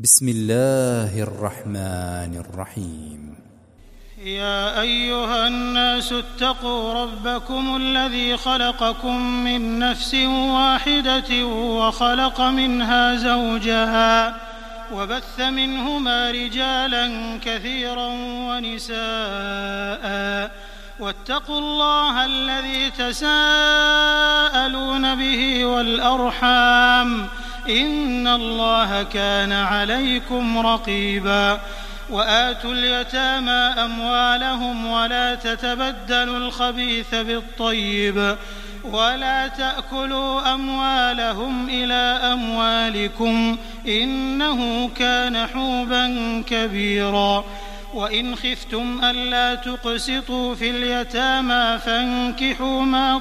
بسم الله الرحمن الرحيم. يا أيها الناس اتقوا ربكم الذي خلقكم من نفس واحدة وخلق منها زوجها وبث منهما رجالا كثيرا ونساء واتقوا الله الذي تساءلون به والأرحام إن الله كان عليكم رقيبا. وآتوا اليتامى أموالهم ولا تتبدلوا الخبيث بالطيب ولا تأكلوا أموالهم إلى أموالكم إنه كان حوبا كبيرا. وإن خفتم ألا تقسطوا في اليتامى فانكحوا ما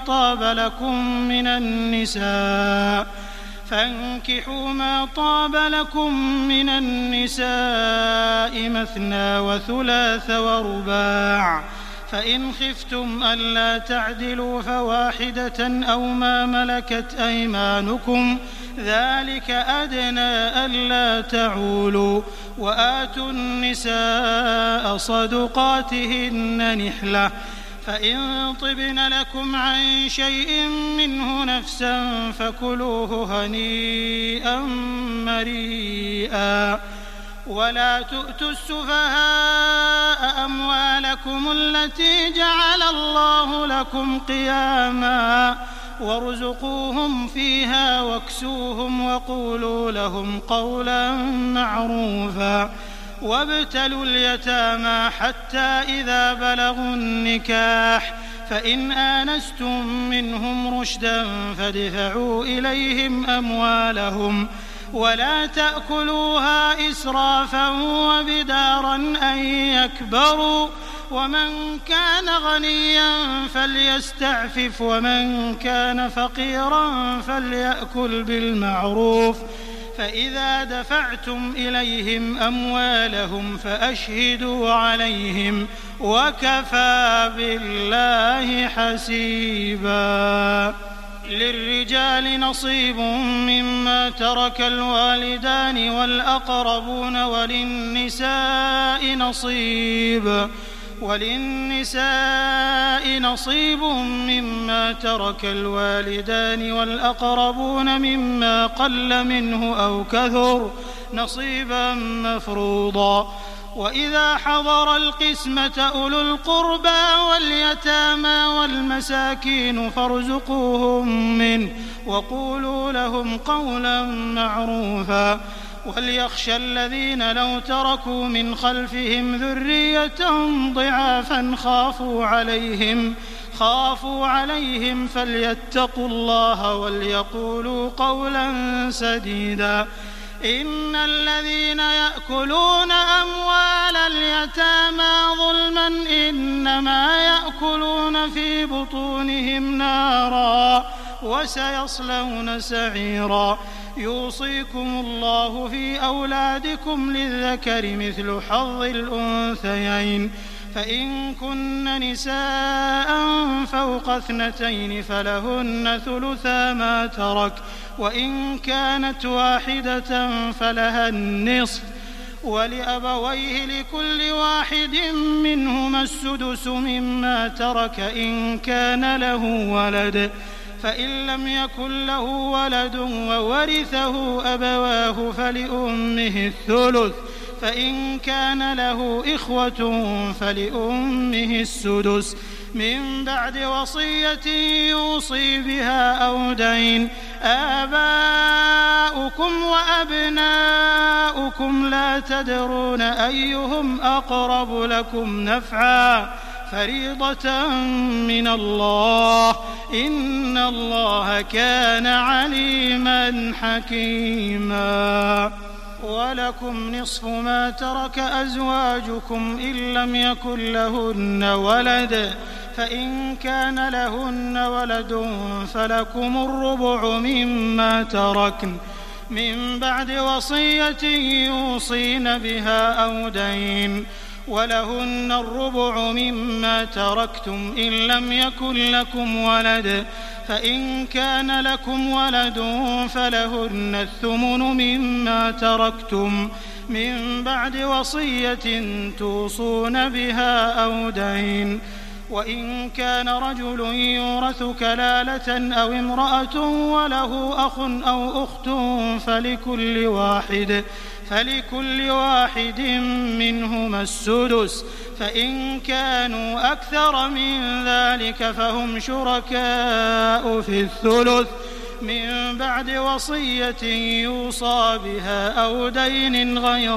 طاب لكم من النساء مثنى وثلاث ورباع، فإن خفتم ألا تعدلوا فواحدة أو ما ملكت أيمانكم ذلك أدنى ألا تعولوا. وآتوا النساء صدقاتهن نحلة، فإن طبن لكم عن شيء منه نفسا فكلوه هنيئا مريئا. ولا تؤتوا السفهاء أموالكم التي جعل الله لكم قياما وارزقوهم فيها واكسوهم وقولوا لهم قولا معروفا. وابتلوا اليتامى حتى إذا بلغوا النكاح فإن آنستم منهم رشدا فادفعوا إليهم أموالهم ولا تأكلوها إسرافا وبدارا أن يكبروا. ومن كان غنيا فليستعفف ومن كان فقيرا فليأكل بالمعروف. فإذا دفعتم إليهم أموالهم فأشهدوا عليهم وكفى بالله حسيبا. للرجال نصيب مما ترك الوالدان والأقربون وللنساء نصيب مما ترك الوالدان والأقربون مما قل منه أو كثر نصيبا مفروضا. وإذا حضر القسمة أولو القربى واليتامى والمساكين فارزقوهم منه وقولوا لهم قولا معروفا. وليخشى الذين لو تركوا من خلفهم ذرية ضعافا خافوا عليهم فليتقوا الله وليقولوا قولا سديدا. إن الذين يأكلون أموال اليتامى ظلما إنما يأكلون في بطونهم نارا وسيصلون سعيرا. يوصيكم الله في أولادكم للذكر مثل حظ الأنثيين، فإن كن نساء فوق 2 فلهن ثلثا ما ترك، وإن كانت واحدة فلها النصف، ولأبويه لكل واحد منهما السدس مما ترك إن كان له ولد، فإن لم يكن له ولد وورثه أبواه فلأمه الثلث، فإن كان له إخوة فلأمه السدس من بعد وصية يوصي بها أو دين. آباؤكم وأبناؤكم لا تدرون أيهم أقرب لكم نفعا فريضة من الله إن الله كان عليما حكيما. ولكم نصف ما ترك أزواجكم إن لم يكن لهن ولد، فإن كان لهن ولد فلكم الربع مما تركن من بعد وصية يوصين بها أو دين. ولهن الربع مما تركتم إن لم يكن لكم ولد، فإن كان لكم ولد فلهن الثمن مما تركتم من بعد وصية توصون بها أو دين. وإن كان رجل يورث كلالة أو امرأة وله أخ أو أخت فلكل واحد منهما السدس، فإن كانوا أكثر من ذلك فهم شركاء في الثلث من بعد وصية يوصى بها أو دين غير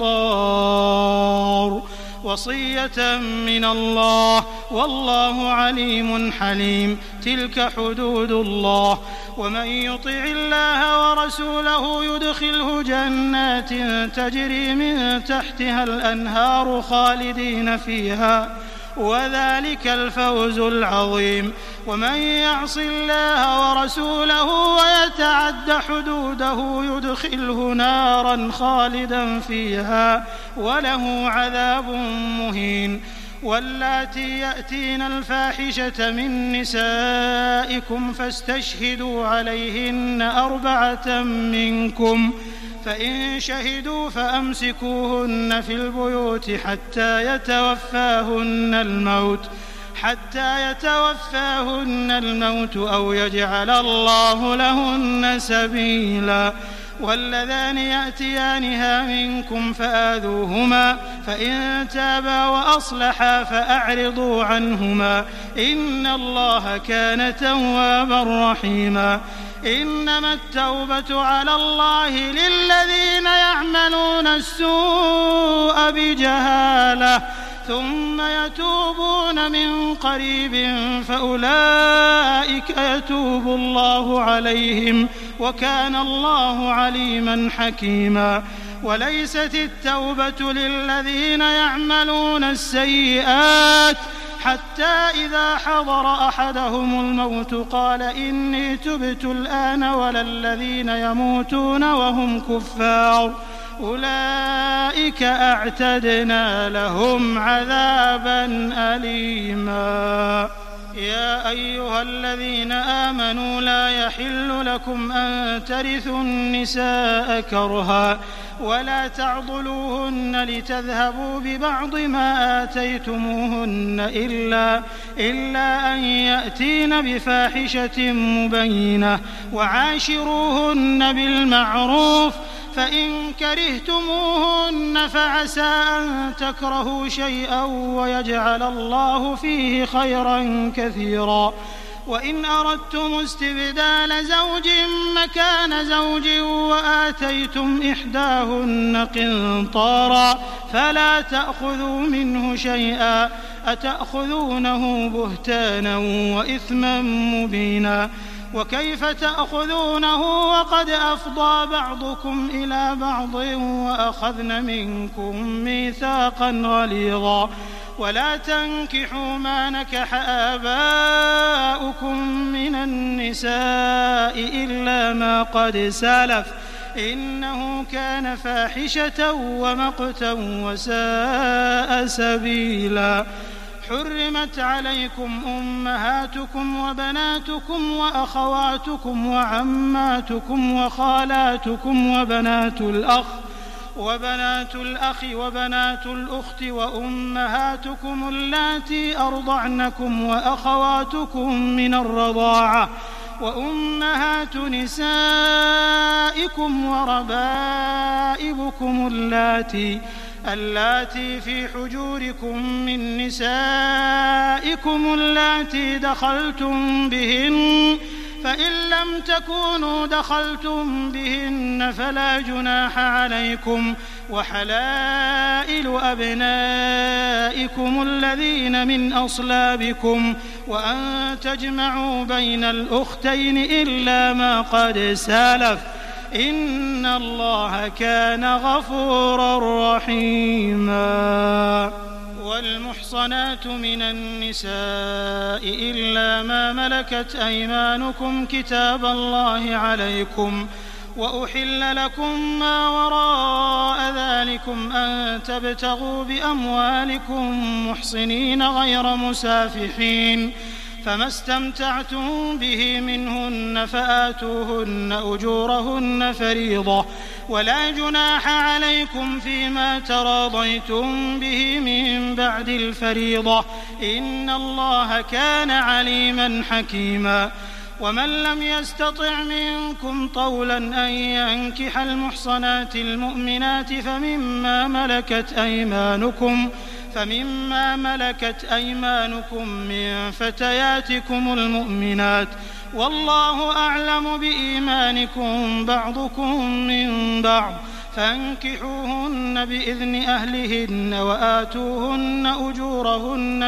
مضار، وصية من الله والله عليم حليم. تلك حدود الله، ومن يطع الله ورسوله يدخله جنات تجري من تحتها الأنهار خالدين فيها، وذلك الفوز العظيم. ومن يعص الله ورسوله ويتعد حدوده يدخله نارا خالدا فيها وله عذاب مهين. واللاتي يأتين الفاحشة من نسائكم فاستشهدوا عليهن 4 منكم، فإن شهدوا فأمسكوهن في البيوت حتى يتوفاهن الموت أو يجعل الله لهن سبيلا. واللذان يأتيانها منكم فآذوهما، فإن تابا وأصلحا فأعرضوا عنهما، إن الله كان توابا رحيما. إنما التوبة على الله للذين يعملون السوء بجهالة ثم يتوبون من قريب فأولئك يتوب الله عليهم، وكان الله عليما حكيما. وليست التوبة للذين يعملون السيئات حتى إذا حضر أحدهم الموت قال إني تبت الآن، ولا الذين يموتون وهم كفار أولئك أعتدنا لهم عذابا أليما. يا أيها الذين آمنوا لا يحل لكم أن ترثوا النساء كرها ولا تعضلوهن لتذهبوا ببعض ما آتيتموهن إلا أن يأتين بفاحشة مبينة، وعاشروهن بالمعروف، فإن كرهتموهن فعسى أن تكرهوا شيئا ويجعل الله فيه خيرا كثيرا. وإن أردتم استبدال زوج مكان زوج وآتيتم إحداهن قنطارا فلا تأخذوا منه شيئا، أتأخذونه بهتانا وإثما مبينا. وكيف تأخذونه وقد أفضى بعضكم إلى بعض وأخذن منكم ميثاقا غليظا. ولا تنكحوا ما نكح آباؤكم من النساء إلا ما قد سلف، إنه كان فاحشة ومقتا وساء سبيلا. حرمت عليكم أمهاتكم وبناتكم وأخواتكم وعماتكم وخالاتكم وبنات الأخ وبنات الأخت وأمهاتكم اللاتي أرضعنكم وأخواتكم من الرضاعة وأمهات نسائكم وربائبكم اللاتي في حجوركم من نسائكم اللاتي دخلتم بهن، فإن لم تكونوا دخلتم بهن فلا جناح عليكم. وحلائل أبنائكم الذين من أصلابكم، وأن تجمعوا بين الأختين إلا ما قد سلف، إن الله كان غفورا رحيما. والمحصنات من النساء إلا ما ملكت أيمانكم كتاب الله عليكم، وأحل لكم ما وراء ذلكم أن تبتغوا بأموالكم محصنين غير مسافحين، فما استمتعتم به منهن فآتوهن أجورهن فريضة ولا جناح عليكم فيما تراضيتم به من بعد الفريضة إن الله كان عليما حكيما ومن لم يستطع منكم طولا أن ينكح المحصنات المؤمنات فمما ملكت أيمانكم من فتياتكم المؤمنات والله أعلم بإيمانكم بعضكم من بعض فانكحوهن بإذن أهلهن وآتوهن أجورهن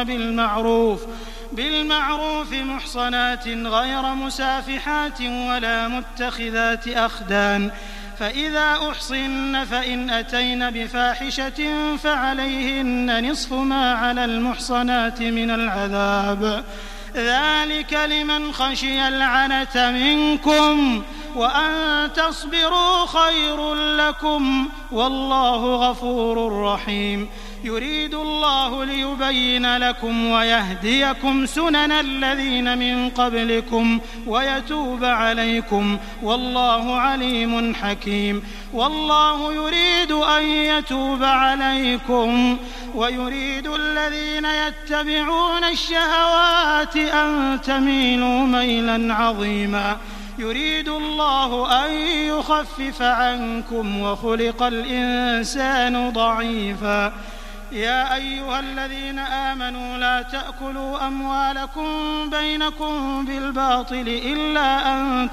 بالمعروف محصنات غير مسافحات ولا متخذات أخدان فإذا أحصن فإن أتين بفاحشة فعليهن نصف ما على المحصنات من العذاب ذلك لمن خشي العنة منكم وأن تصبروا خير لكم والله غفور رحيم يريد الله ليبين لكم ويهديكم سنن الذين من قبلكم ويتوب عليكم والله عليم حكيم والله يريد أن يتوب عليكم ويريد الذين يتبعون الشهوات أن تميلوا ميلا عظيما يريد الله أن يخفف عنكم وخلق الإنسان ضعيفا يا أيها الذين آمنوا لا تأكلوا أموالكم بينكم بالباطل إلا أن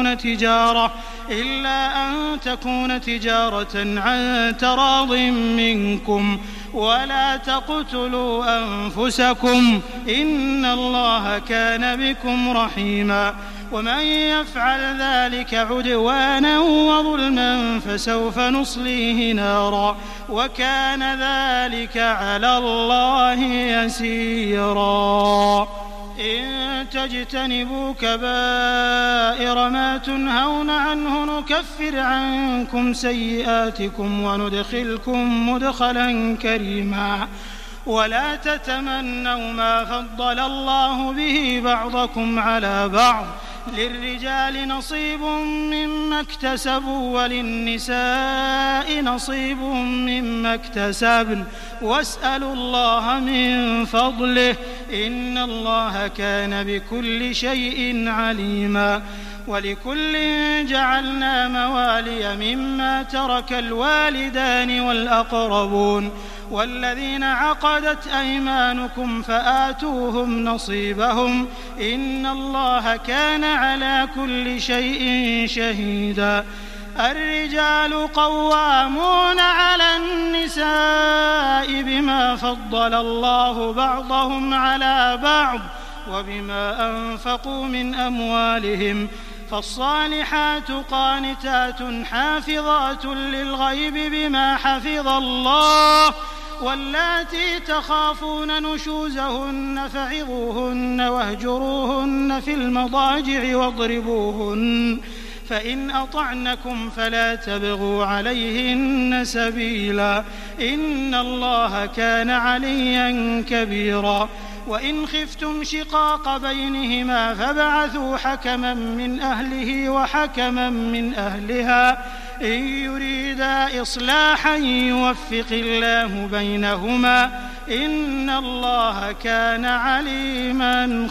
تكون تجارة عن تراض منكم ولا تقتلوا أنفسكم إن الله كان بكم رحيما ومن يفعل ذلك عدوانا وظلما فسوف نصليه نارا وكان ذلك على الله يسيرا إن تجتنبوا كبائر ما تنهون عنه نكفر عنكم سيئاتكم وندخلكم مدخلا كريما ولا تتمنوا ما فضل الله به بعضكم على بعض للرجال نصيب مما اكتسبوا وللنساء نصيب مما اكتسبن واسألوا الله من فضله إن الله كان بكل شيء عليما ولكل جعلنا موالي مما ترك الوالدان والأقربون والذين عقدت أيمانكم فآتوهم نصيبهم إن الله كان على كل شيء شهيدا الرجال قوامون على النساء بما فضل الله بعضهم على بعض وبما أنفقوا من أموالهم فالصالحات قانتات حافظات للغيب بما حفظ الله واللاتي تخافون نشوزهن فعظوهن واهجروهن في المضاجع واضربوهن فإن أطعنكم فلا تبغوا عليهن سبيلا إن الله كان عليا كبيرا وإن خفتم شقاق بينهما فابعثوا حكما من أهله وحكما من أهلها إن يريدا إصلاحا يوفق الله بينهما إن الله كان عليما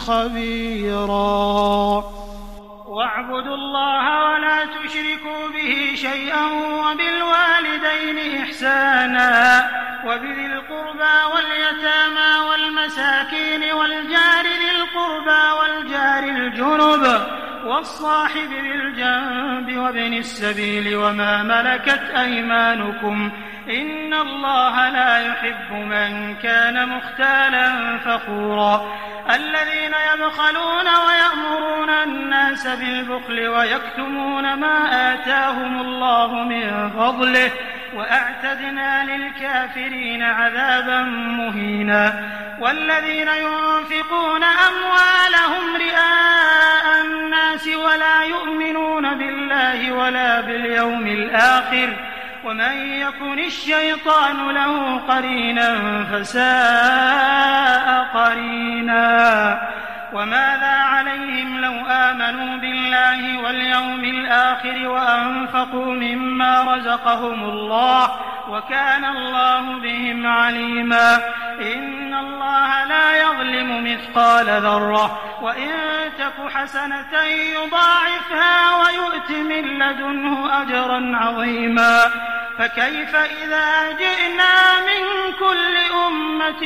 خبيرا واعبدوا الله ولا تشركوا به شيئا وبالوالدين إحسانا وبذي القربى واليتامى والمساكين والجار ذي القربى والجار الجنب والصاحب بالجنب وابن السبيل وما ملكت أيمانكم إن الله لا يحب من كان مختالا فخورا الذين يبخلون ويأمرون الناس بالبخل ويكتمون ما آتاهم الله من فضله وأعتدنا للكافرين عذابا مهينا والذين ينفقون أموالهم رئاء الناس ولا يؤمنون بالله ولا باليوم الآخر ومن يكن الشيطان له قرينا فساء قرينا وماذا عليهم لو آمنوا بالله واليوم الآخر وأنفقوا مما رزقهم الله وكان الله بهم عليما إن الله لا يظلم مثقال ذرة وإن تك حسنة يضاعفها ويؤت من لدنه أجرا عظيما فكيف إذا جئنا من كل أمة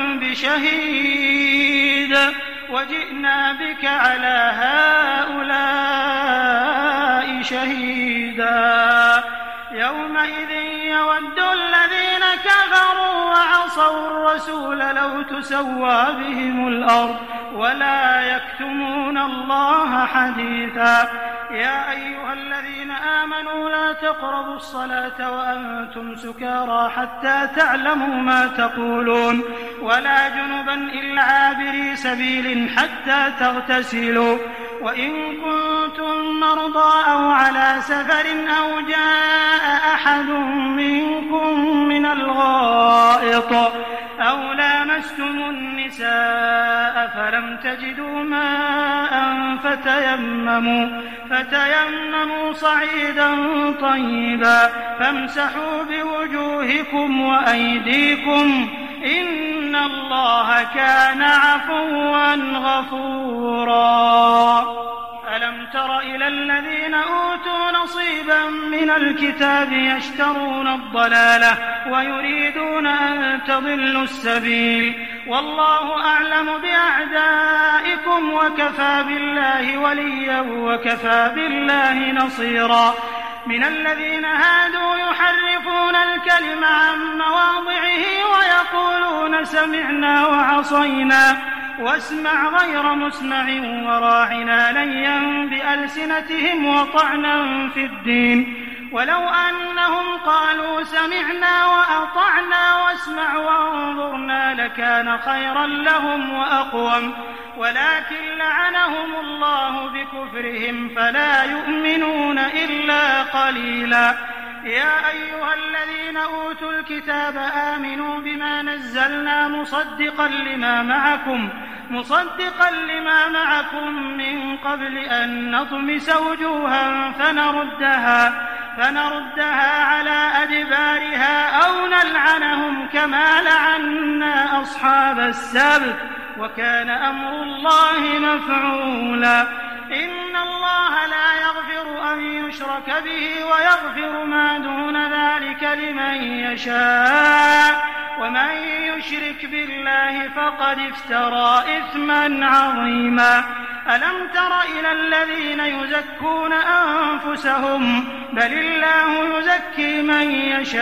بشهيد وجئنا بك على هؤلاء شهيدا يومئذ يود الذين كفروا وعصوا الرسول لو تسوى بهم الأرض ولا يكتمون الله حديثا يا أيها الذين آمنوا لا تقربوا الصلاة وأنتم سكارى حتى تعلموا ما تقولون ولا جنبا إلا عابري سبيل حتى تغتسلوا وإن كنتم مرضى أو على سفر أو جاء أحد منكم من الغائط أو لامستم النساء فلم تجدوا ماء فتيمموا صعيدا طيبا فامسحوا بوجوهكم وأيديكم إن الله كان عفوا غفورا ألم تر إلى الذين أوتوا نصيبا من الكتاب يشترون الضلالة ويريدون أن تضلوا السبيل والله أعلم بأعدائكم وكفى بالله وليا وكفى بالله نصيرا من الذين هادوا يحرفون الكلم عن مواضعه ويقولون سمعنا وعصينا واسمع غير مسمع وراعنا ليا بألسنتهم وطعنا في الدين ولو أنهم قالوا سمعنا وأطعنا واسمع وانظرنا لكان خيرا لهم وأقوم ولكن لعنهم الله بكفرهم فلا يؤمنون إلا قليلا يا أيها الذين أوتوا الكتاب آمنوا بما نزلنا مصدقا لما معكم من قبل أن نطمس وجوها فنردها على أدبارها أو نلعنهم كما لعنا أصحاب السبت وكان أمر الله مفعولا إن الله لا يغفر أن يشرك به ويغفر ما دون ذلك لمن يشاء ومن يشرك بالله فقد افترى إثما عظيما ألم تر إلى الذين يزكون أنفسهم بل الله يزكي من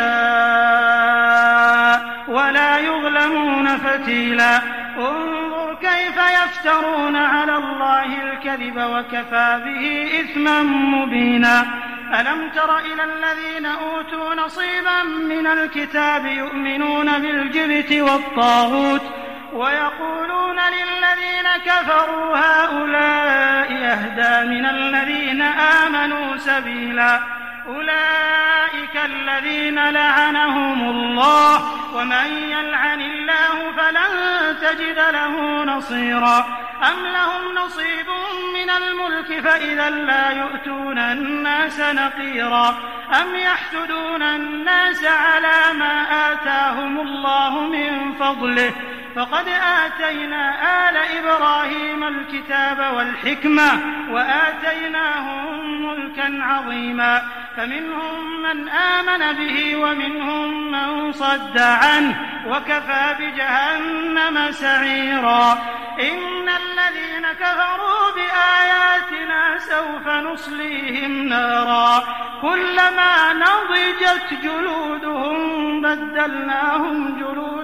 يشاء ولا يظلمون فتيلا انظر كيف يفترون على الله الكذب وكفى به إثما مبينا ألم تر إلى الذين أوتوا نصيبا من الكتاب يؤمنون بالجبت والطاغوت ويقولون للذين كفروا هؤلاء أهدى من الذين آمنوا سبيلا أولئك الذين لعنهم الله ومن يلعن الله فلن تجد له نصيرا أم لهم نصيب من الملك فإذا لا يؤتون الناس نقيرا أم يحسدون الناس على ما آتاهم الله من فضله فقد آتينا آل إبراهيم الكتاب والحكمة وآتيناهم ملكا عظيما فمنهم من آمن به ومنهم من صد عنه وكفى بجهنم سعيرا إن الذين كفروا بآياتنا سوف نصليهم نارا كلما نضجت جلودهم بدلناهم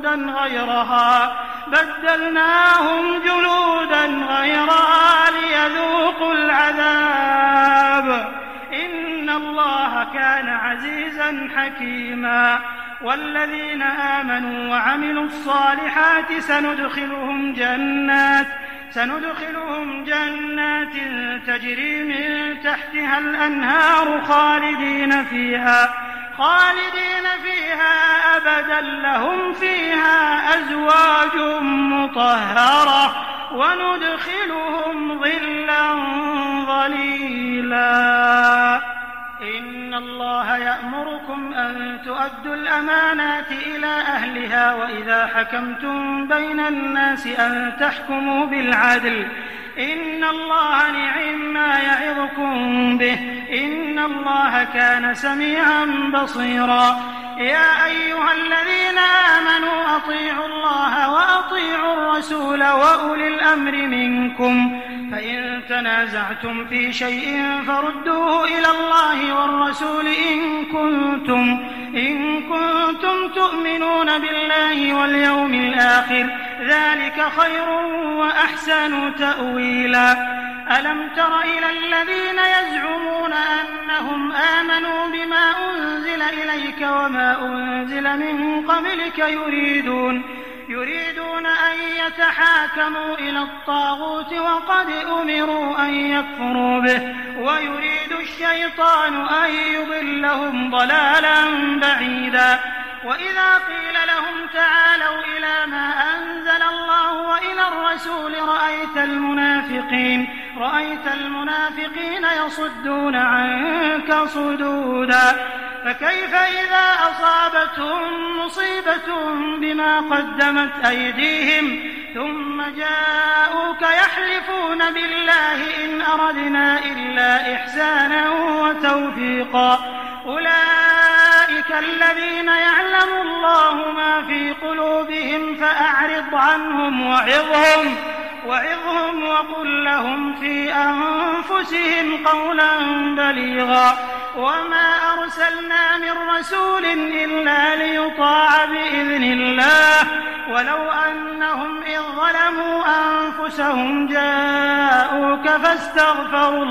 جلودا غيرها ليذوقوا العذاب إن الله كان عزيزا حكيما والذين آمنوا وعملوا الصالحات سندخلهم جنات تجري من تحتها الأنهار خالدين فيها أبدا لهم فيها أزواج مطهرة وندخلهم ظلا ظليلا. إن الله يأمركم أن تؤدوا الأمانات إلى أهلها وإذا حكمتم بين الناس أن تحكموا بالعدل. إن الله نعم يعظكم به. إن الله كان سميعا بصيرا. يا أيها الذين آمنوا أطيعوا الله وأطيعوا الرسول وأولي الأمر منكم، فإن تنازعتم في شيء فردوه إلى الله والرسول إن كنتم تؤمنون بالله واليوم الآخر، ذلك خير وأحسن تأويلا. ألم تر إلى الذين يزعمون أنهم آمنوا بما أنزل إليك وما أنزل من قبلك يريدون أن يتحاكموا إلى الطاغوت وقد أمروا أن يكفروا به، ويريد الشيطان أن يضلهم ضلالا بعيدا. وإذا قيل لهم تعالوا إلى ما أنزل الله وإلى الرسول رأيت المنافقين يصدون عنك صدودا. فكيف إذا أصابتهم مصيبة بما قدمت أيديهم ثم جاءوك يحلفون بالله إن أردنا إلا إحسانا وتوفيقا. أولئك الذين يعلم الله ما في قلوبهم فأعرض عنهم وعظهم وقل لهم في أنفسهم قولا بليغا. وما أرسلنا من رسول إلا ليطاع بإذن الله ولو أنهم إذ ظلموا أنفسهم جاءوك فاستغفروا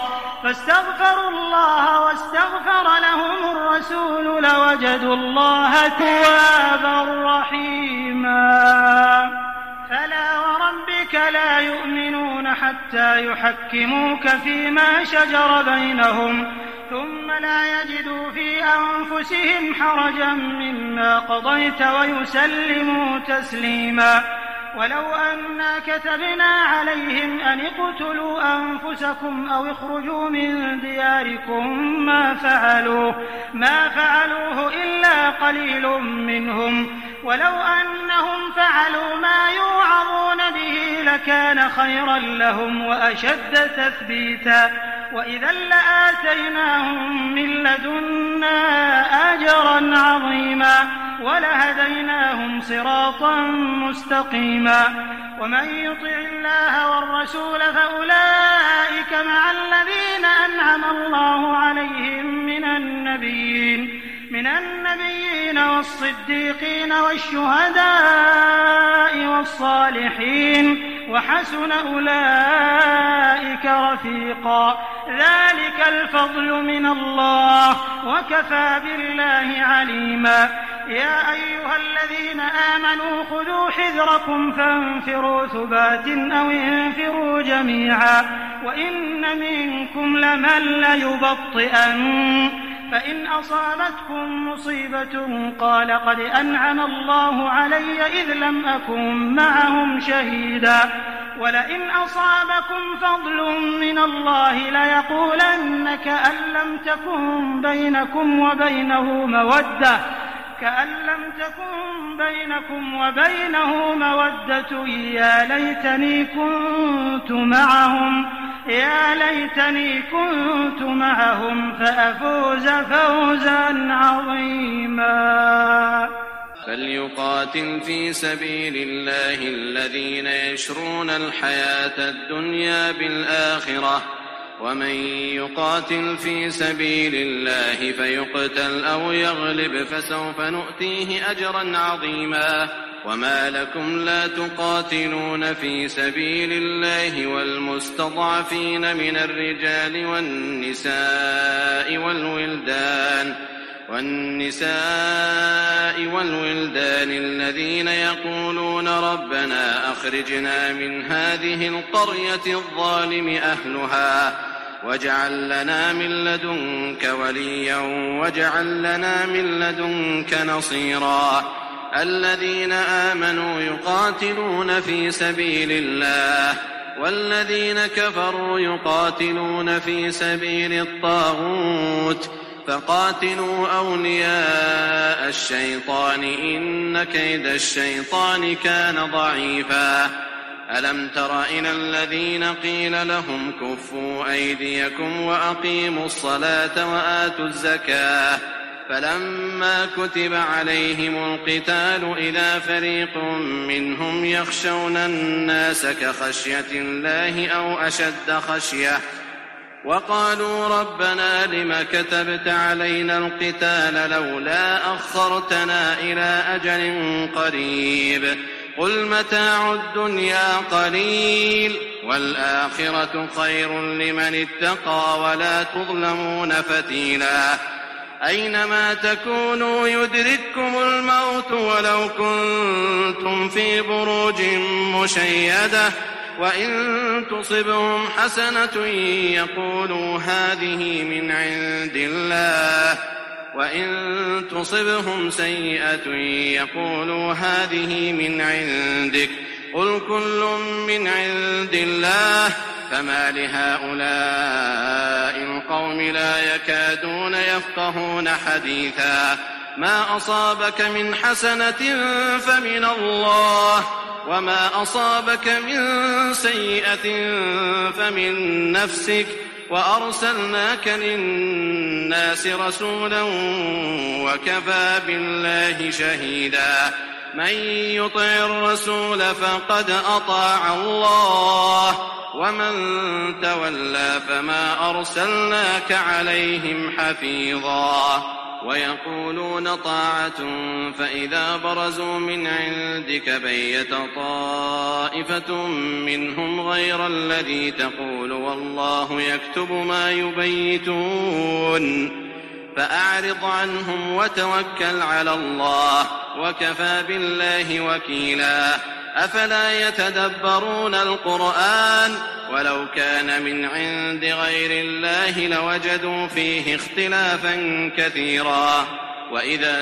الله واستغفر لهم الرسول لوجدوا الله توابا رحيما. فلا وربك لا يؤمنون حتى يحكموك فيما شجر بينهم ثم لا يجدوا في أنفسهم حرجا مما قضيت ويسلموا تسليما. ولو أنا كتبنا عليهم أن اقتلوا أنفسكم أو اخرجوا من دياركم ما فعلوه إلا قليل منهم. ولو أنهم فعلوا ما يوعظون به لكان خيرا لهم وأشد تثبيتا، وإذا لآتيناهم من لدنا أجرا عظيما ولهديناهم صراطا مستقيما. ومن يطع الله والرسول فأولئك مع الذين أنعم الله عليهم من النبيين والصديقين والشهداء والصالحين وحسن أولئك رفيقا. ذلك الفضل من الله وكفى بالله عليما. يا أيها الذين آمنوا خذوا حذركم فانفروا ثبات أو انفروا جميعا وإن منكم لمن ليبطئن فإن أصابتكم مصيبة قال قد أنعم الله علي إذ لم أكن معهم شهيدا ولئن أصابكم فضل من الله ليقولن كأن لم تكن بينكم وبينه مودة يا ليتني كنت معهم فأفوز فوزا عظيما. فليقاتل في سبيل الله الذين يشرون الحياة الدنيا بالآخرة ومن يقاتل في سبيل الله فيقتل أو يغلب فسوف نؤتيه أجرا عظيما. وما لكم لا تقاتلون في سبيل الله والمستضعفين من الرجال والنساء والولدان الذين يقولون ربنا أخرجنا من هذه القرية الظالم أهلها واجعل لنا من لدنك وليا واجعل لنا من لدنك نصيرا. الذين آمنوا يقاتلون في سبيل الله والذين كفروا يقاتلون في سبيل الطاغوت فقاتلوا أولياء الشيطان إن كيد الشيطان كان ضعيفا ألم تر إلى الذين قيل لهم كفوا أيديكم وأقيموا الصلاة وآتوا الزكاة فلما كتب عليهم القتال إذا فريق منهم يخشون الناس كخشية الله أو أشد خشية وقالوا ربنا لم كتبت علينا القتال لولا أخرتنا إلى أجل قريب قل متاع الدنيا قليل والآخرة خير لمن اتقى ولا تظلمون فتيلا أينما تكونوا يدرككم الموت ولو كنتم في بروج مشيدة وإن تصبهم حسنة يقولوا هذه من عند الله وإن تصبهم سيئة يقولوا هذه من عندك قل كل من عند الله فما لهؤلاء القوم لا يكادون يفقهون حديثا ما أصابك من حسنة فمن الله وما أصابك من سيئة فمن نفسك وأرسلناك للناس رسولا وكفى بالله شهيدا من يطع الرسول فقد أطاع الله ومن تولى فما أرسلناك عليهم حفيظا ويقولون طاعة فإذا برزوا من عندك بيت طائفة منهم غير الذي تقول والله يكتب ما يبيتون فأعرض عنهم وتوكل على الله وكفى بالله وكيلا أفلا يتدبرون القرآن ولو كان من عند غير الله لوجدوا فيه اختلافا كثيرا وإذا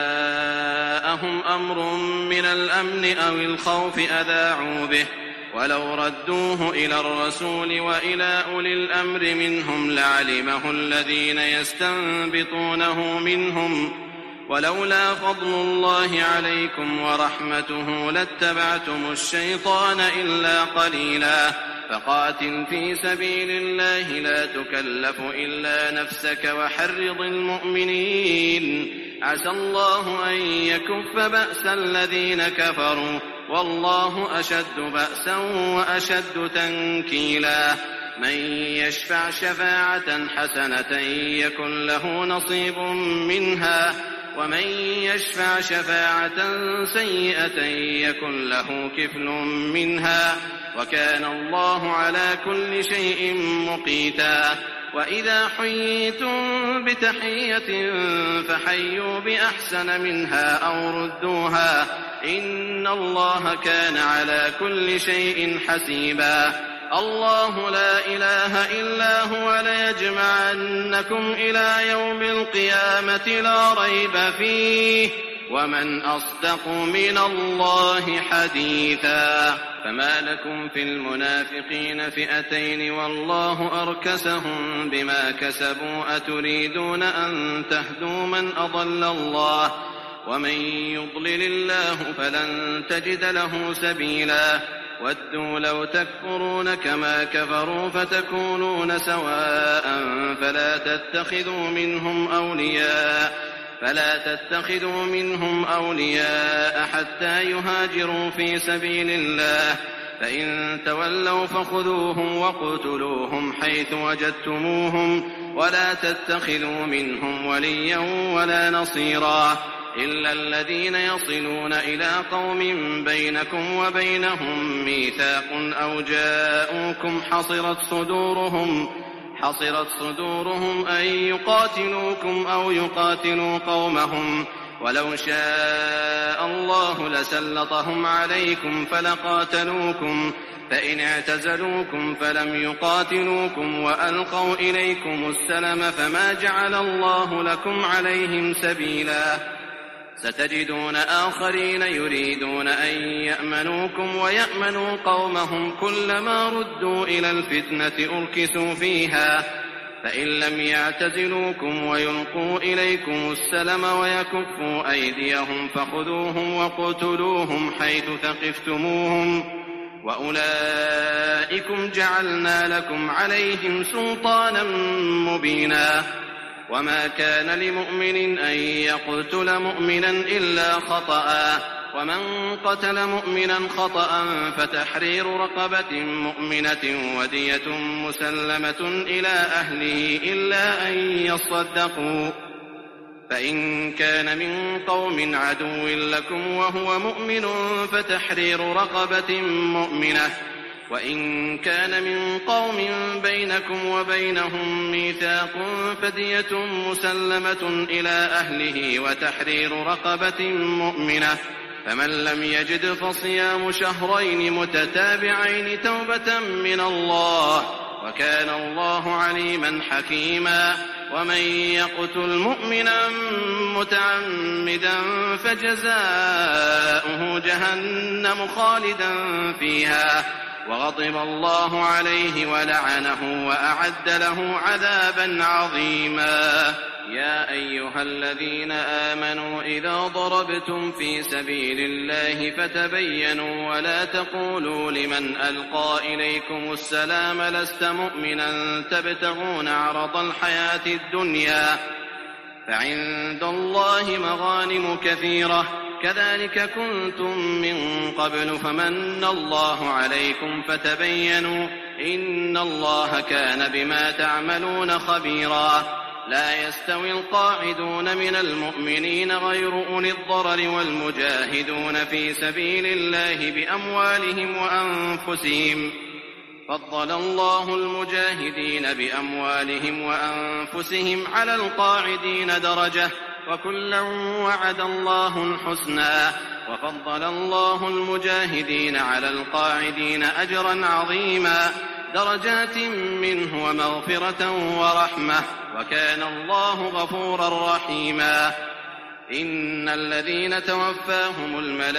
جاءهم أمر من الأمن أو الخوف أذاعوا به ولو ردوه إلى الرسول وإلى أولي الأمر منهم لعلمه الذين يستنبطونه منهم ولولا فضل الله عليكم ورحمته لاتبعتم الشيطان إلا قليلا فقاتل في سبيل الله لا تكلف إلا نفسك وحرض المؤمنين عسى الله أن يكف بأس الذين كفروا والله أشد بأسا وأشد تنكيلا من يشفع شفاعة حسنة يكن له نصيب منها ومن يشفع شفاعة سيئة يكن له كفل منها وكان الله على كل شيء مقيتا وإذا حييتم بتحية فحيوا بأحسن منها أو ردوها إن الله كان على كل شيء حسيبا الله لا إله إلا هو ليجمعنكم إلى يوم القيامة لا ريب فيه ومن أصدق من الله حديثا فما لكم في المنافقين فئتين والله أركسهم بما كسبوا أتريدون أن تهدوا من أضل الله ومن يضلل الله فلن تجد له سبيلا ودوا لو تكفرون كما كفروا فتكونون سواء فلا تتخذوا منهم أولياء حتى يهاجروا في سبيل الله فإن تولوا فخذوهم وقتلوهم حيث وجدتموهم ولا تتخذوا منهم وليا ولا نصيرا إلا الذين يصلون إلى قوم بينكم وبينهم ميثاق أو جاءوكم حصرت صدورهم أن يقاتلوكم أو يقاتلوا قومهم ولو شاء الله لسلطهم عليكم فلقاتلوكم فإن اعتزلوكم فلم يقاتلوكم وألقوا إليكم السلم فما جعل الله لكم عليهم سبيلا ستجدون آخرين يريدون أن يأمنوكم ويأمنوا قومهم كلما ردوا إلى الفتنة أركسوا فيها فإن لم يعتزلوكم ويلقوا إليكم السلم ويكفوا أيديهم فخذوهم وقتلوهم حيث ثقفتموهم وأولئكم جعلنا لكم عليهم سلطانا مبينا وما كان لمؤمن أن يقتل مؤمنا إلا خطأ ومن قتل مؤمنا خطأ فتحرير رقبة مؤمنة ودية مسلمة إلى أهله إلا أن يصدقوا فإن كان من قوم عدو لكم وهو مؤمن فتحرير رقبة مؤمنة وإن كان من قوم بينكم وبينهم ميثاق فدية مسلمة إلى أهله وتحرير رقبة مؤمنة فمن لم يجد فصيام شهرين متتابعين توبة من الله وكان الله عليما حكيما ومن يقتل مؤمنا متعمدا فجزاؤه جهنم خالدا فيها وغضب الله عليه ولعنه وأعد له عذابا عظيما يا أيها الذين آمنوا إذا ضربتم في سبيل الله فتبينوا ولا تقولوا لمن ألقى إليكم السلام لست مؤمنا تبتغون عرض الحياة الدنيا فعند الله مغانم كثيرة كذلك كنتم من قبل فمن الله عليكم فتبينوا إن الله كان بما تعملون خبيرا لا يستوي القاعدون من المؤمنين غير أولي الضرر والمجاهدون في سبيل الله بأموالهم وأنفسهم فضل الله المجاهدين بأموالهم وأنفسهم على القاعدين درجة وكلا وعد الله الحسنى وفضل الله المجاهدين على القاعدين أجرا عظيما درجات منه ومغفرة ورحمة وكان الله غفورا رحيما إن الذين توفاهم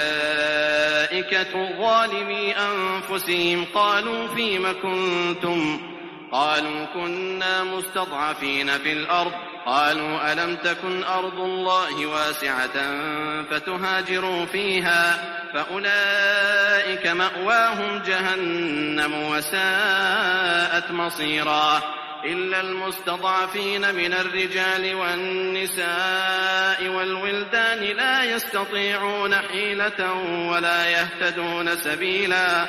الملائكة ظالمي أنفسهم قالوا فيم كنتم قالوا كنا مستضعفين في الأرض قالوا ألم تكن أرض الله واسعة فتهاجروا فيها فأولئك مأواهم جهنم وساءت مصيرا إلا المستضعفين من الرجال والنساء والولدان لا يستطيعون حيلة ولا يهتدون سبيلا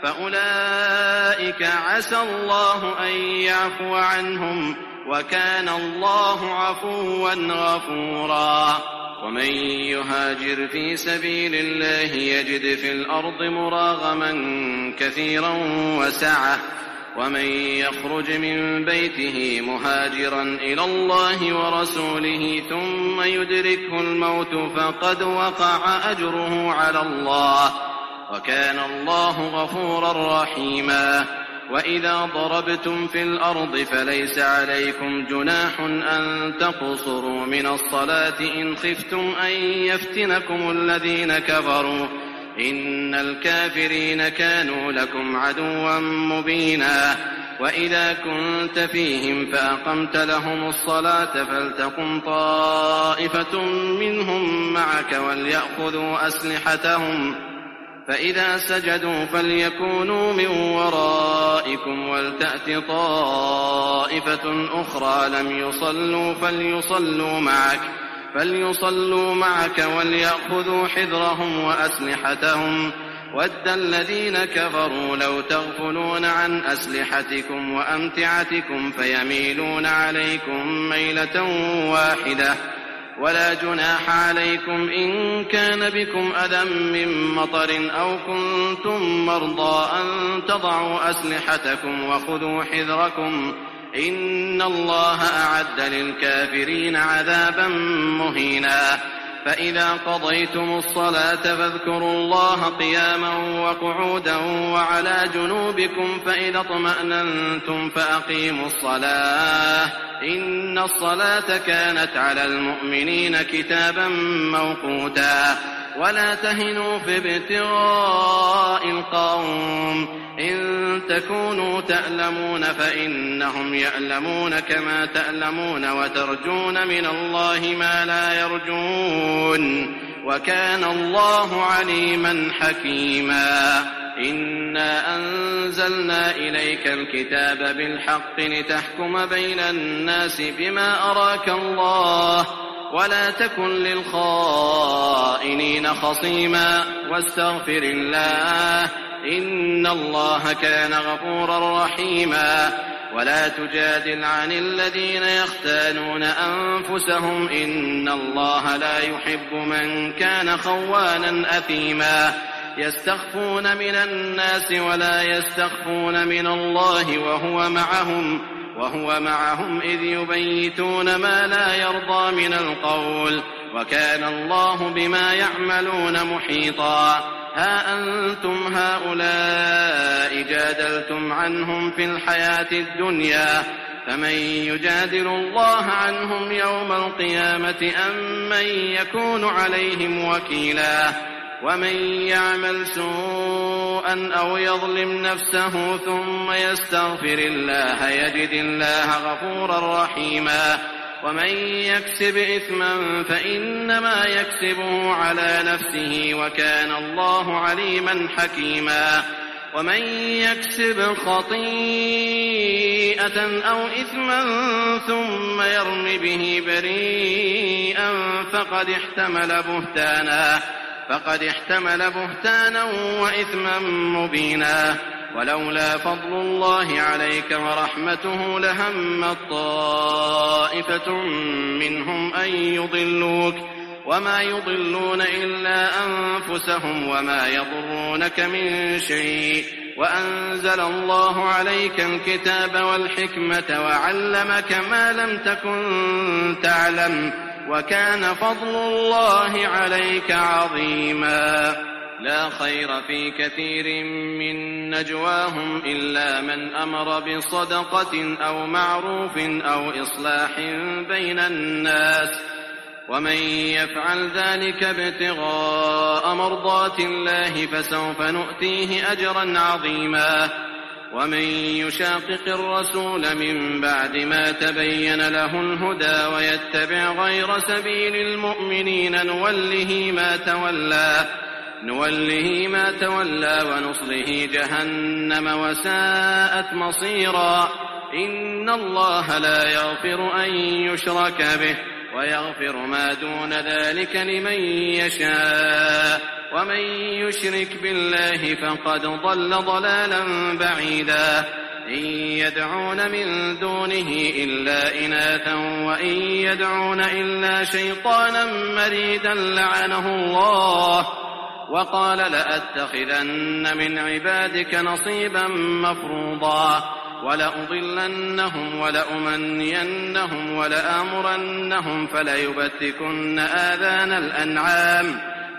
فأولئك عسى الله أن يعفو عنهم وكان الله عفوا غفورا ومن يهاجر في سبيل الله يجد في الأرض مراغما كثيرا وسعة ومن يخرج من بيته مهاجرا إلى الله ورسوله ثم يدركه الموت فقد وقع أجره على الله وكان الله غفورا رحيما وإذا ضربتم في الأرض فليس عليكم جناح أن تقصروا من الصلاة إن خفتم أن يفتنكم الذين كفروا إن الكافرين كانوا لكم عدوا مبينا وإذا كنت فيهم فأقمت لهم الصلاة فلتقم طائفة منهم معك وليأخذوا أسلحتهم فإذا سجدوا فليكونوا من ورائكم ولتأت طائفة أخرى لم يصلوا فليصلوا معك وليأخذوا حذرهم وأسلحتهم ود الذين كفروا لو تغفلون عن أسلحتكم وأمتعتكم فيميلون عليكم ميلة واحدة ولا جناح عليكم إن كان بكم أذى من مطر أو كنتم مرضى أن تضعوا أسلحتكم وخذوا حذركم إن الله أعد للكافرين عذابا مهينا فإذا قضيتم الصلاة فاذكروا الله قياما وقعودا وعلى جنوبكم فإذا اطمأننتم فأقيموا الصلاة إن الصلاة كانت على المؤمنين كتابا موقوتا ولا تهنوا في ابتغاء القوم إن تكونوا تألمون فإنهم يألمون كما تألمون وترجون من الله ما لا يرجون وكان الله عليما حكيما إنا أنزلنا إليك الكتاب بالحق لتحكم بين الناس بما أراك الله ولا تكن للخائنين خصيما واستغفر الله إن الله كان غفورا رحيما ولا تجادل عن الذين يختانون أنفسهم إن الله لا يحب من كان خوانا أثيما يستخفون من الناس ولا يستخفون من الله وهو معهم إذ يبيتون ما لا يرضى من القول وكان الله بما يعملون محيطا ها أنتم هؤلاء جادلتم عنهم في الحياة الدنيا فمن يجادل الله عنهم يوم القيامة أم من يكون عليهم وكيلا ومن يعمل سوءا أو يظلم نفسه ثم يستغفر الله يجد الله غفورا رحيما ومن يكسب إثما فإنما يكسبه على نفسه وكان الله عليما حكيما ومن يكسب خطيئة أو إثما ثم يرم به بريئا فقد احتمل بهتانا وإثما مبينا ولولا فضل الله عليك ورحمته لهمت طائفة منهم أن يضلوك وما يضلون إلا أنفسهم وما يضرونك من شيء وأنزل الله عليك الكتاب والحكمة وعلمك ما لم تكن تعلم وكان فضل الله عليك عظيما لا خير في كثير من نجواهم إلا من أمر بصدقة أو معروف أو إصلاح بين الناس ومن يفعل ذلك ابتغاء مرضات الله فسوف نؤتيه أجرا عظيما ومن يشاقق الرسول من بعد ما تبين له الهدى ويتبع غير سبيل المؤمنين نوله ما تولى ونصله جهنم وساءت مصيرا إن الله لا يغفر أن يشرك به ويغفر ما دون ذلك لمن يشاء ومن يشرك بالله فقد ضل ضلالا بعيدا إن يدعون من دونه إلا إناثا وإن يدعون إلا شيطانا مريدا لعنه الله وقال لأتخذن من عبادك نصيبا مفروضا ولأضلنهم ولأمنينهم ولآمرنهم فليبتكن آذان الأنعام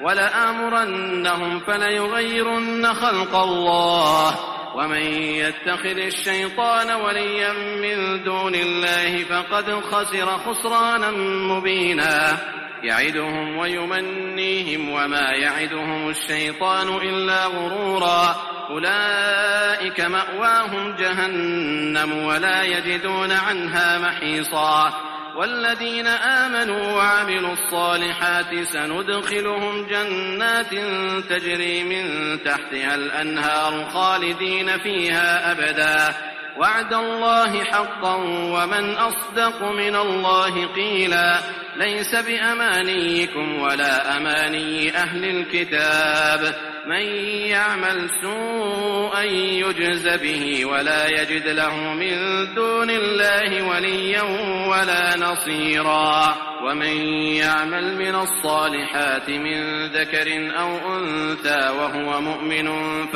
ولآمرنهم فليغيرن خلق الله ومن يتخذ الشيطان وليا من دون الله فقد خسر خسرانا مبينا يعدهم ويمنيهم وما يعدهم الشيطان إلا غرورا أولئك مأواهم جهنم ولا يجدون عنها محيصا والذين آمنوا وعملوا الصالحات سندخلهم جنات تجري من تحتها الأنهار خالدين فيها أبدا وعد الله حقا ومن أصدق من الله قيلا ليس بأمانيكم ولا أماني أهل الكتاب من يعمل سوءا يجز به ولا يجد له من دون الله وليا ولا نصيرا ومن يعمل من الصالحات من ذكر أو أنثى وهو مؤمن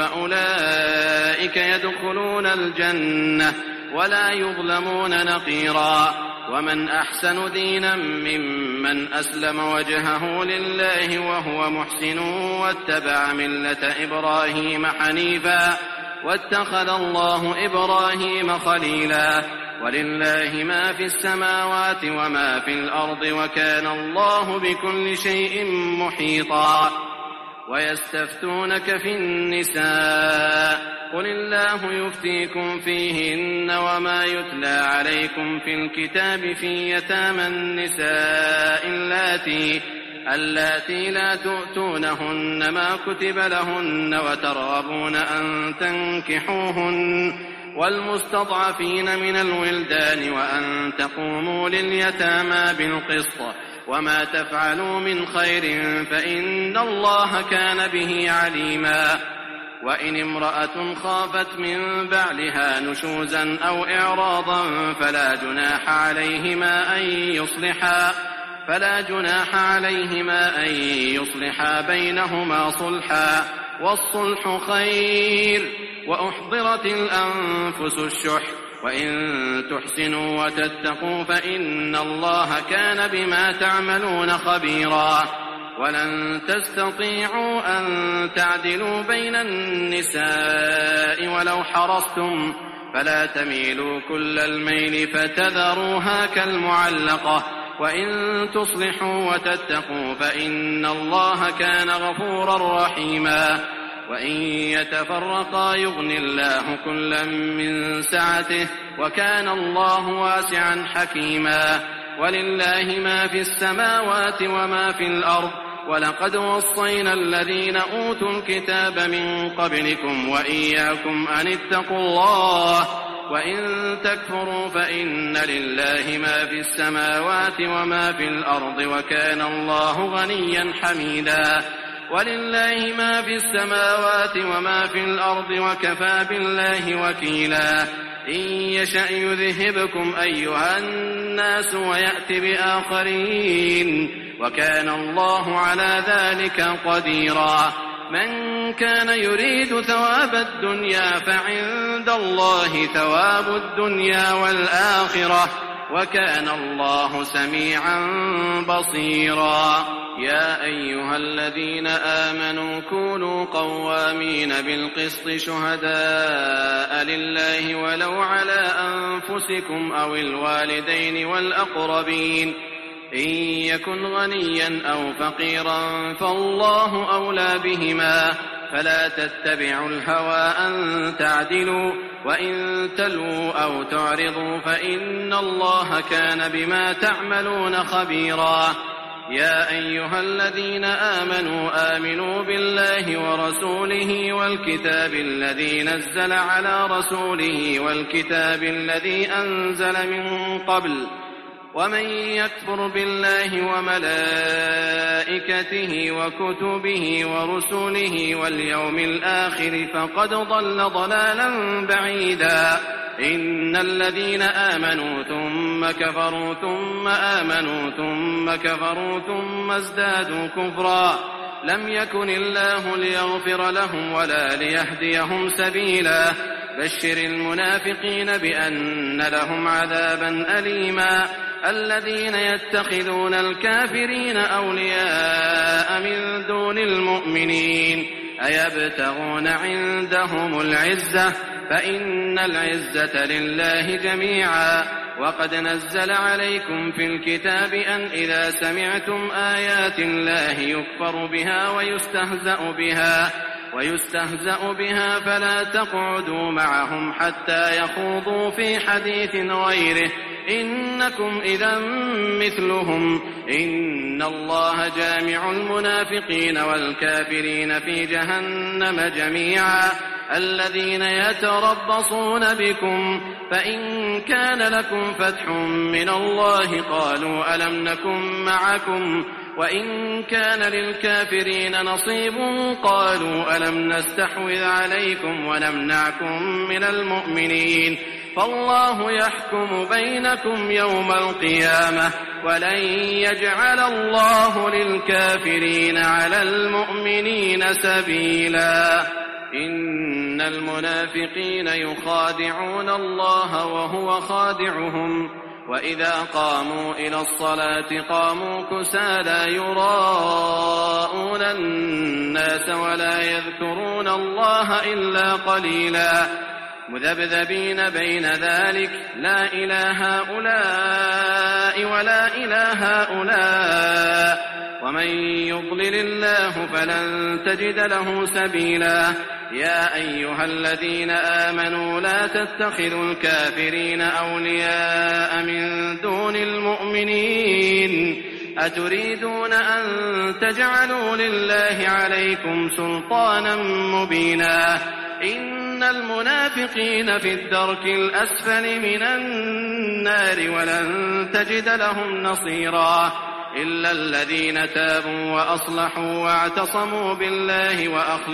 فأولئك يدخلون الجنة ولا يظلمون نقيرا ومن أحسن دينا ممن أسلم وجهه لله وهو محسن واتبع ملة إبراهيم حنيفا واتخذ الله إبراهيم خليلا ولله ما في السماوات وما في الأرض وكان الله بكل شيء محيطا. ويستفتونك في النساء قل الله يفتيكم فيهن وما يتلى عليكم في الكتاب في يتامى النساء اللاتي لا تؤتونهن ما كتب لهن وترغبون أن تنكحوهن والمستضعفين من الولدان وأن تقوموا لليتامى بالقسط وما تفعلوا من خير فإن الله كان به عليما. وإن امرأة خافت من بعلها نشوزا أو إعراضا فلا جناح عليهما أن يصلحا بينهما صلحا والصلح خير. وأحضرت الأنفس الشح وإن تحسنوا وتتقوا فإن الله كان بما تعملون خبيرا. ولن تستطيعوا أن تعدلوا بين النساء ولو حرصتم فلا تميلوا كل الميل فتذروها كالمعلقة وإن تصلحوا وتتقوا فإن الله كان غفورا رحيما. وإن يتفرقا يغن الله كلا من سعته وكان الله واسعا حكيما. ولله ما في السماوات وما في الأرض ولقد وصينا الذين أوتوا الكتاب من قبلكم وإياكم أن اتقوا الله وإن تكفروا فإن لله ما في السماوات وما في الأرض وكان الله غنيا حميدا. ولله ما في السماوات وما في الأرض وكفى بالله وكيلا. إن يشأ يذهبكم أيها الناس ويأت بآخرين وكان الله على ذلك قديرا. من كان يريد ثواب الدنيا فعند الله ثواب الدنيا والآخرة وكان الله سميعا بصيرا. يا أيها الذين آمنوا كونوا قوامين بالقسط شهداء لله ولو على أنفسكم أو الوالدين والأقربين إن يكن غنيا أو فقيرا فالله أولى بهما فلا تتبعوا الهوى أن تعدلوا وإن تلووا أو تعرضوا فإن الله كان بما تعملون خبيرا. يا أيها الذين آمنوا بالله ورسوله والكتاب الذي نزل على رسوله والكتاب الذي أنزل من قبل ومن يكفر بالله وملائكته وكتبه ورسله واليوم الآخر فقد ضل ضلالا بعيدا. إن الذين آمنوا ثم كفروا ثم آمنوا ثم كفروا ثم ازدادوا كفرا لم يكن الله ليغفر لهم ولا ليهديهم سبيلا. بشر المنافقين بأن لهم عذابا أليما. الذين يتخذون الكافرين أولياء من دون المؤمنين أيبتغون عندهم العزة فإن العزة لله جميعا. وقد نزل عليكم في الكتاب أن إذا سمعتم آيات الله يكفر بها ويستهزأ بها فلا تقعدوا معهم حتى يخوضوا في حديث غيره إنكم إذا مثلهم. إن الله جامع المنافقين والكافرين في جهنم جميعا. الذين يتربصون بكم فإن كان لكم فتح من الله قالوا ألم نكن معكم وإن كان للكافرين نصيب قالوا ألم نستحوذ عليكم ونمنعكم من المؤمنين. فالله يحكم بينكم يوم القيامة ولن يجعل الله للكافرين على المؤمنين سبيلا. إن المنافقين يخادعون الله وهو خادعهم وإذا قاموا إلى الصلاة قاموا كسالى يراءون الناس ولا يذكرون الله إلا قليلا. مذبذبين بين ذلك لا إلى هؤلاء ولا إلى هؤلاء ومن يضلل الله فلن تجد له سبيلا. يا أيها الذين آمنوا لا تتخذوا الكافرين أولياء من دون المؤمنين أتريدون أن تجعلوا لله عليكم سلطانا مبينا. إن المنافقين في الدرك الأسفل من النار ولن تجد لهم نصيرا إلا الذين تابوا وأصلحوا واعتصموا بالله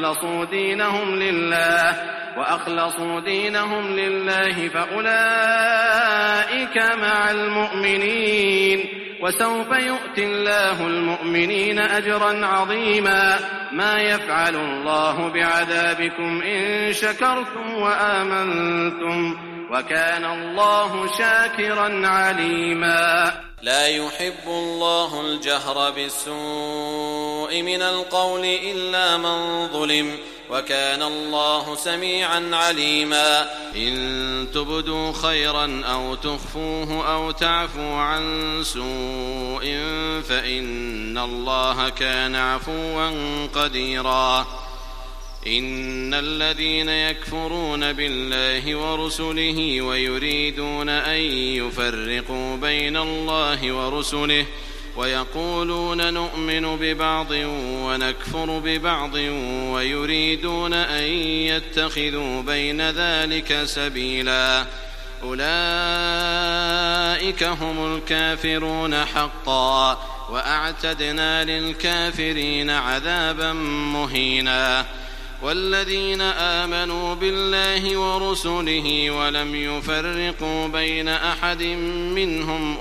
وأخلصوا دينهم لله فأولئك مع المؤمنين وسوف يؤتي الله المؤمنين أجرا عظيما. ما يفعل الله بعذابكم إن شكرتم وآمنتم وكان الله شاكرا عليما. لا يحب الله الجهر بالسوء من القول إلا من ظلم وكان الله سميعا عليما. إن تبدوا خيرا أو تخفوه أو تعفوا عن سوء فإن الله كان عفوا قديرا. إن الذين يكفرون بالله ورسله ويريدون أن يفرقوا بين الله ورسله ويقولون نؤمن ببعض ونكفر ببعض ويريدون أن يتخذوا بين ذلك سبيلا أولئك هم الكافرون حقا وأعتدنا للكافرين عذابا مهينا. والذين آمنوا بالله ورسله ولم يفرقوا بين أحد منهم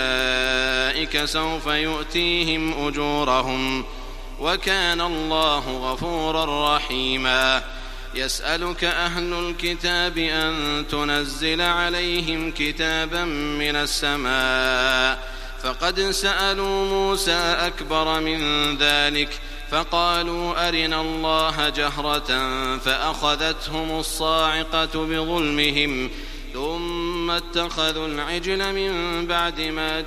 أولئك سوف يؤتيهم أجورهم وكان الله غفورا رحيما. يسألك أهل الكتاب أن تنزل عليهم كتابا من السماء فقد سألوا موسى أكبر من ذلك فقالوا أرنا الله جهرة فأخذتهم الصاعقة بظلمهم ثم اتخذوا العجل من بعد ما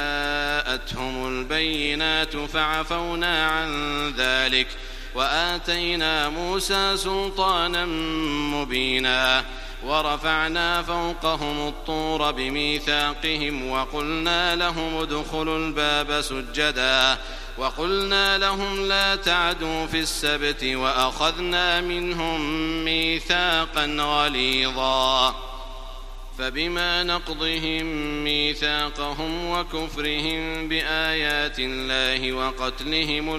جاءتهم البينات فعفونا عن ذلك وآتينا موسى سلطانا مبينا. ورفعنا فوقهم الطور بميثاقهم وقلنا لهم ادخلوا الباب سجدا وقلنا لهم لا تعدوا في السبت وأخذنا منهم ميثاقا غليظا. فبما نقضهم ميثاقهم وكفرهم بآيات الله وقتلهم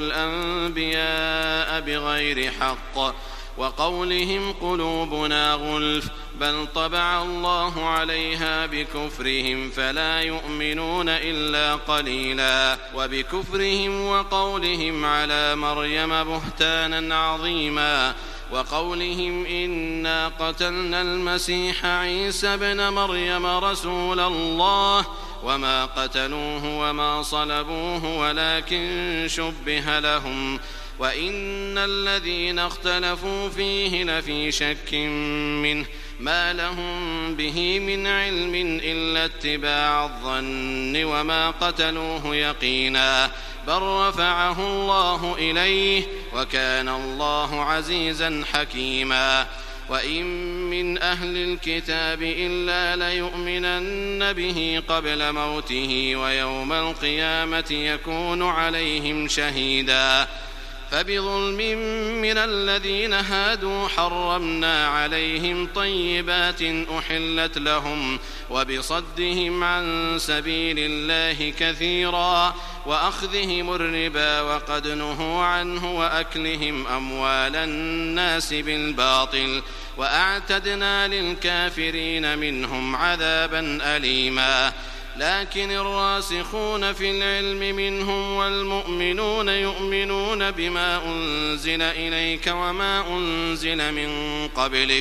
الأنبياء بغير حق وقولهم قلوبنا غلف بل طبع الله عليها بكفرهم فلا يؤمنون إلا قليلا. وبكفرهم وقولهم على مريم بهتانا عظيما وقولهم إنا قتلنا المسيح عيسى ابن مريم رسول الله وما قتلوه وما صلبوه ولكن شبه لهم وإن الذين اختلفوا فيه لفي شك منه ما لهم به من علم إلا اتباع الظن وما قتلوه يقينا بل رفعه الله إليه وكان الله عزيزا حكيما. وإن من أهل الكتاب إلا ليؤمنن به قبل موته ويوم القيامة يكون عليهم شهيدا. فبظلم من الذين هادوا حرمنا عليهم طيبات أحلت لهم وبصدهم عن سبيل الله كثيرا وأخذهم الربا وقد نهوا عنه وأكلهم أموال الناس بالباطل وأعتدنا للكافرين منهم عذابا أليما. لكن الراسخون في العلم منهم والمؤمنون يؤمنون بما أنزل إليك وما أنزل من قبلك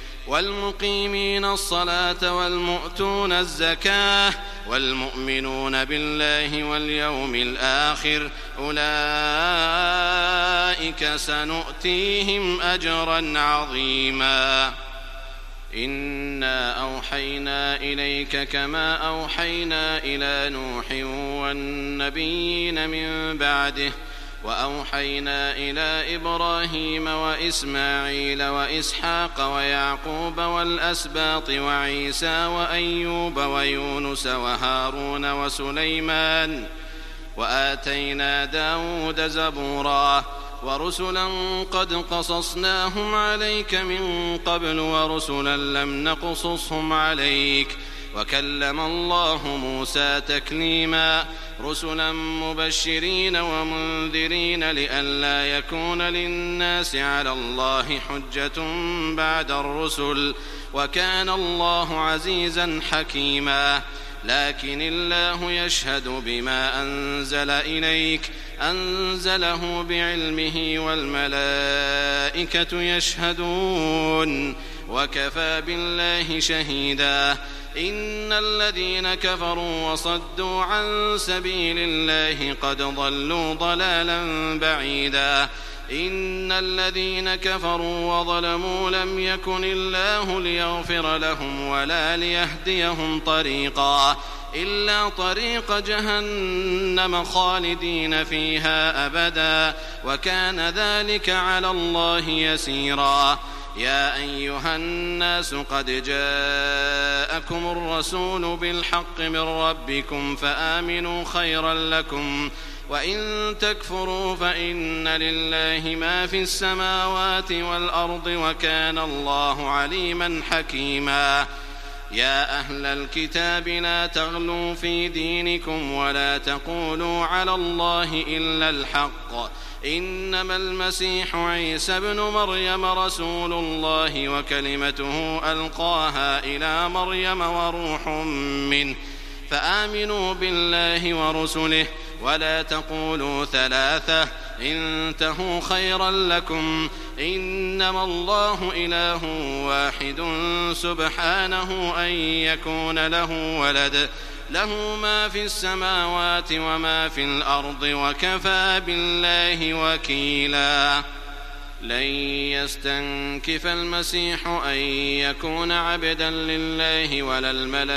والمقيمين الصلاة والمؤتون الزكاة والمؤمنون بالله واليوم الآخر أولئك. أولئك سنؤتيهم أجرا عظيما. يا أيها الذين آمنوا لا تتخذوا بطانة من دونكم لا يألونكم خبالا ودوا ما عنتم قد بدت البغضاء من أفواههم واسألوا عن أسمائهم إن تبدوا لكم تسؤهم وإن تخفوا ما في صدوركم وتخشوا الناس كالله فالله أشد خشية. إنا أوحينا إليك كما أوحينا إلى نوح والنبيين من بعده وأوحينا إلى إبراهيم وإسماعيل وإسحاق ويعقوب والأسباط وعيسى وأيوب ويونس وهارون وسليمان وآتينا داود زبورا ورسلا قد قصصناهم عليك من قبل ورسلا لم نقصصهم عليك وكلم الله موسى تكليما رسلا مبشرين ومنذرين لئلا يكون للناس على الله حجة بعد الرسل وكان الله عزيزا حكيما لكن الله يشهد بما أنزل إليك أنزله بعلمه والملائكة يشهدون وكفى بالله شهيدا إن الذين كفروا وصدوا عن سبيل الله قد ضلوا ضلالا بعيدا إن الذين كفروا وظلموا لم يكن الله ليغفر لهم ولا ليهديهم طريقا إلا طريق جهنم خالدين فيها أبدا وكان ذلك على الله يسيرا يا أيها الناس قد جاءكم الرسول بالحق من ربكم فآمنوا خيرا لكم وإن تكفروا فإن لله ما في السماوات والأرض وكان الله عليما حكيما يا أهل الكتاب لا تغلوا في دينكم ولا تقولوا على الله إلا الحق إنما المسيح عيسى ابن مريم رسول الله وكلمته ألقاها إلى مريم وروح منه فآمنوا بالله ورسله ولا تقولوا ثلاثة انتهوا خيرا لكم إنما الله إله واحد سبحانه أن يكون له ولد له ما في السماوات وما في الأرض وكفى بالله وكيلا لن يستنكف المسيح أن يكون عبدا لله ولا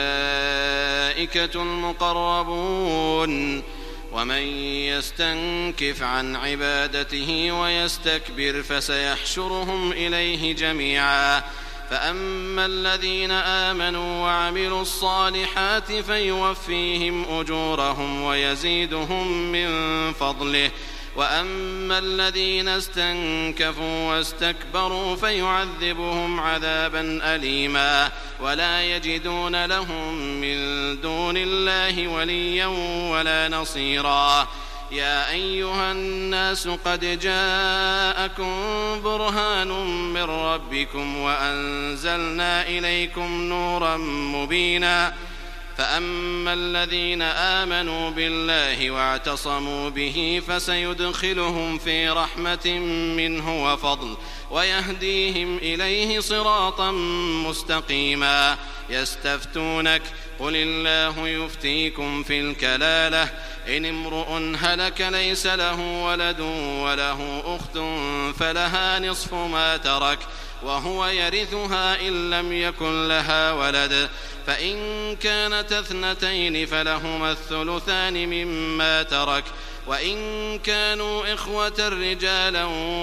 الملائكة المقربون ومن يستنكف عن عبادته ويستكبر فسيحشرهم إليه جميعا فأما الذين آمنوا وعملوا الصالحات فيوفيهم أجورهم ويزيدهم من فضله وأما الذين استنكفوا واستكبروا فيعذبهم عذابا أليما ولا يجدون لهم من دون الله وليا ولا نصيرا يا أيها الناس قد جاءكم برهان من ربكم وأنزلنا إليكم نورا مبينا فأما الذين آمنوا بالله واعتصموا به فسيدخلهم في رحمة منه وفضل ويهديهم إليه صراطا مستقيما يستفتونك قل الله يفتيكم في الكلالة إن امرؤ هلك ليس له ولد وله أخت فلها نصف ما ترك وهو يرثها إن لم يكن لها ولد فإن كانت اثنتين فلهما الثلثان مما ترك وإن كانوا إخوة رجالا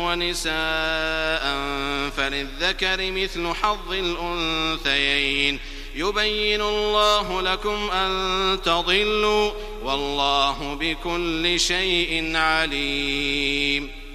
ونساء فللذكر مثل حظ الأنثيين يبين الله لكم أن تضلوا والله بكل شيء عليم